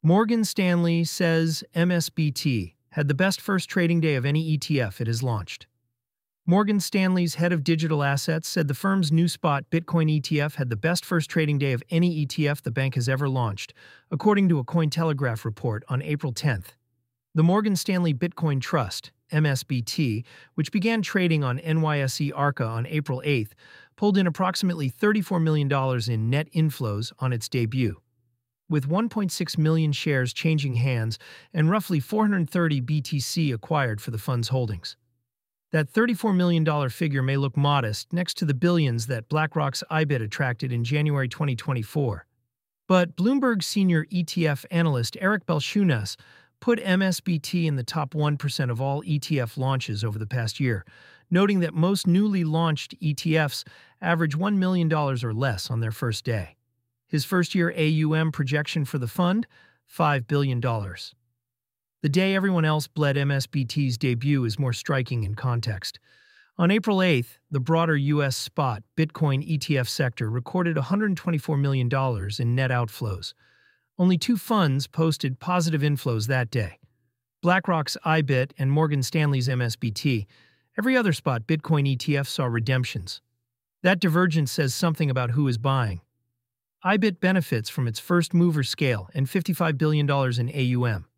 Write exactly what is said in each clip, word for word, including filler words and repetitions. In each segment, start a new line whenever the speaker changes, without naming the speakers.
Morgan Stanley says M S B T had the best first trading day of any E T F it has launched. Morgan Stanley's head of digital assets said the firm's new spot Bitcoin E T F had the best first trading day of any E T F the bank has ever launched, according to a Cointelegraph report on April tenth. The Morgan Stanley Bitcoin Trust, M S B T, which began trading on N Y S E Arca on April eighth, pulled in approximately thirty-four million dollars in net inflows on its debut. With one point six million shares changing hands and roughly four hundred thirty B T C acquired for the fund's holdings. That thirty-four million dollars figure may look modest next to the billions that BlackRock's I B I T attracted in January twenty twenty-four. But Bloomberg senior E T F analyst Eric Balchunas put M S B T in the top one percent of all E T F launches over the past year, noting that most newly launched E T Fs average one million dollars or less on their first day. His first-year A U M projection for the fund? five billion dollars. The day everyone else bled M S B T's debut is more striking in context. On April eighth, the broader U S spot Bitcoin E T F sector recorded one hundred twenty-four million dollars in net outflows. Only two funds posted positive inflows that day: BlackRock's I B I T and Morgan Stanley's M S B T. Every other spot Bitcoin E T F saw redemptions. That divergence says something about who is buying. I B I T benefits from its first-mover scale and fifty-five billion dollars in A U M.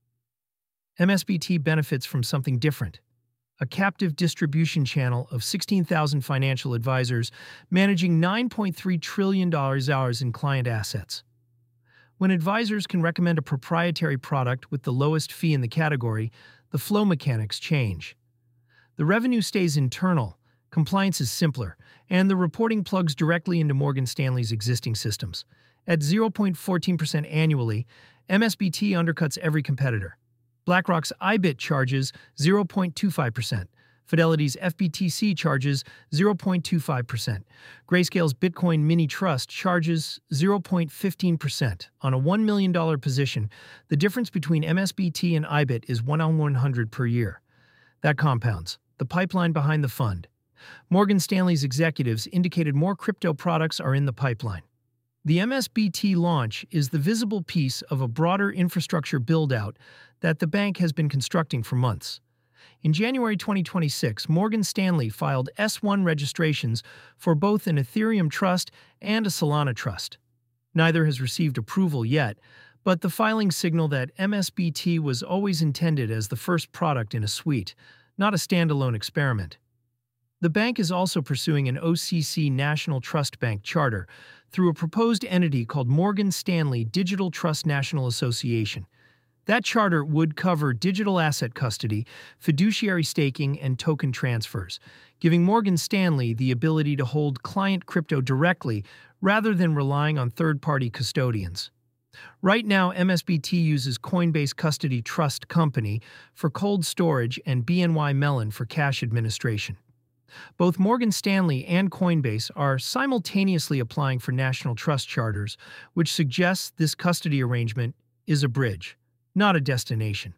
M S B T benefits from something different: a captive distribution channel of sixteen thousand financial advisors managing nine point three trillion dollars in client assets. When advisors can recommend a proprietary product with the lowest fee in the category, the flow mechanics change. The revenue stays internal, compliance is simpler, and the reporting plugs directly into Morgan Stanley's existing systems. At zero point one four percent annually, M S B T undercuts every competitor. BlackRock's I B I T charges zero point two five percent. Fidelity's F B T C charges zero point two five percent. Grayscale's Bitcoin Mini Trust charges zero point one five percent. On a one million dollars position, the difference between M S B T and I B I T is one on one hundred per year. That compounds. The pipeline behind the fund. Morgan Stanley's executives indicated more crypto products are in the pipeline. The M S B T launch is the visible piece of a broader infrastructure build-out that the bank has been constructing for months. In January twenty twenty-six, Morgan Stanley filed S one registrations for both an Ethereum trust and a Solana trust. Neither has received approval yet, but the filings signal that M S B T was always intended as the first product in a suite, not a standalone experiment. The bank is also pursuing an O C C National Trust Bank charter through a proposed entity called Morgan Stanley Digital Trust National Association. That charter would cover digital asset custody, fiduciary staking, and token transfers, giving Morgan Stanley the ability to hold client crypto directly rather than relying on third-party custodians. Right now, M S B T uses Coinbase Custody Trust Company for cold storage and B N Y Mellon for cash administration. Both Morgan Stanley and Coinbase are simultaneously applying for national trust charters, which suggests this custody arrangement is a bridge, not a destination.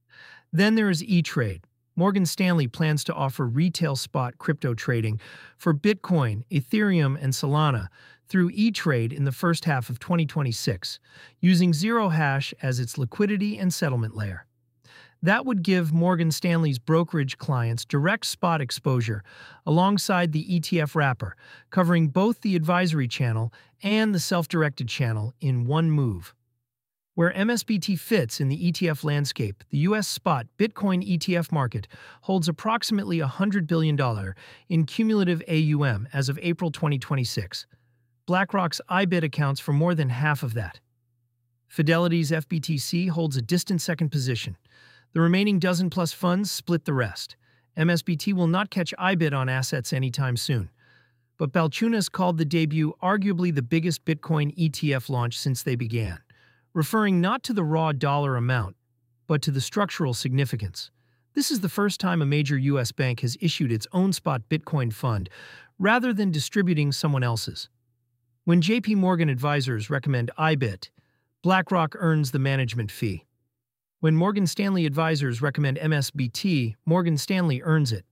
Then there is E-Trade. Morgan Stanley plans to offer retail spot crypto trading for Bitcoin, Ethereum, and Solana through E-Trade in the first half of twenty twenty-six, using Zero Hash as its liquidity and settlement layer. That would give Morgan Stanley's brokerage clients direct spot exposure alongside the E T F wrapper, covering both the advisory channel and the self-directed channel in one move. Where M S B T fits in the E T F landscape, the U S spot Bitcoin E T F market holds approximately one hundred billion dollars in cumulative A U M as of April twenty twenty-six. BlackRock's I B I T accounts for more than half of that. Fidelity's F B T C holds a distant second position. The remaining dozen-plus funds split the rest. M S B T will not catch I B I T on assets anytime soon. But Balchunas called the debut arguably the biggest Bitcoin E T F launch since they began, referring not to the raw dollar amount, but to the structural significance. This is the first time a major U S bank has issued its own spot Bitcoin fund, rather than distributing someone else's. When J P Morgan advisors recommend I B I T, BlackRock earns the management fee. When Morgan Stanley advisors recommend M S B T, Morgan Stanley earns it.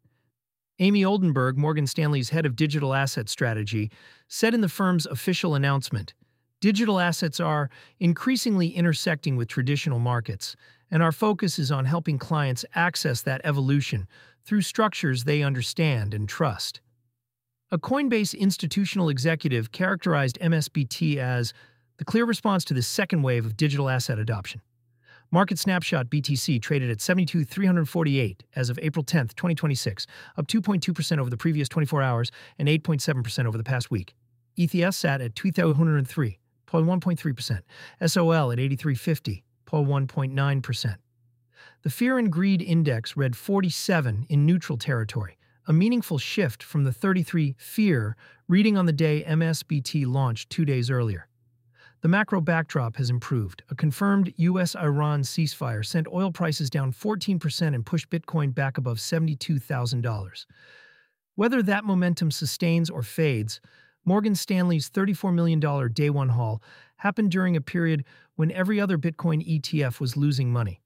Amy Oldenburg, Morgan Stanley's head of digital asset strategy, said in the firm's official announcement, Digital assets are increasingly intersecting with traditional markets, and our focus is on helping clients access that evolution through structures they understand and trust. A Coinbase institutional executive characterized M S B T as the clear response to this second wave of digital asset adoption. Market snapshot B T C traded at seventy-two thousand three hundred forty-eight as of April tenth, twenty twenty-six, up two point two percent over the previous twenty-four hours and eight point seven percent over the past week. E T F sat at two thousand one hundred three, zero point one point three percent. S O L at eighty-three fifty, zero point one point nine percent. The Fear and Greed Index read forty-seven in neutral territory, a meaningful shift from the thirty-three Fear reading on the day M S B T launched two days earlier. The macro backdrop has improved. A confirmed U S Iran ceasefire sent oil prices down fourteen percent and pushed Bitcoin back above seventy-two thousand dollars. Whether that momentum sustains or fades, Morgan Stanley's thirty-four million dollars day one haul happened during a period when every other Bitcoin E T F was losing money.